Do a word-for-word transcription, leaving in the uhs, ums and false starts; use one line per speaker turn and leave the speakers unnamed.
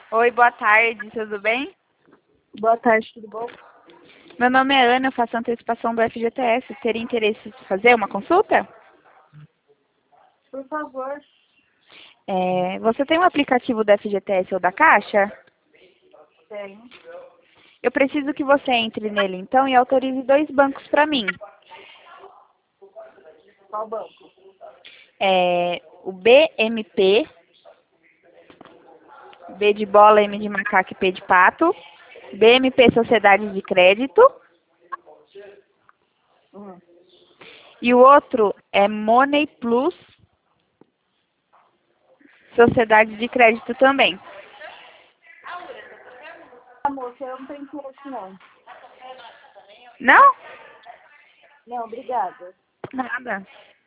Oi, boa tarde, tudo bem?
Boa tarde, tudo bom?
Meu nome é Ana, eu faço antecipação do F G T S. Teria interesse em fazer uma consulta?
Por favor.
É, você tem um aplicativo do F G T S ou da Caixa?
Tenho.
Eu preciso que você entre nele então e autorize dois bancos para mim.
Qual banco?
É, o B M P, B de bola, M de macaco e P de pato. B M P Sociedade de Crédito.
Hum.
E o outro é Money Plus Sociedade de Crédito também.
Ah, moça, eu não tenho interesse não.
Não?
Não, obrigada.
Nada.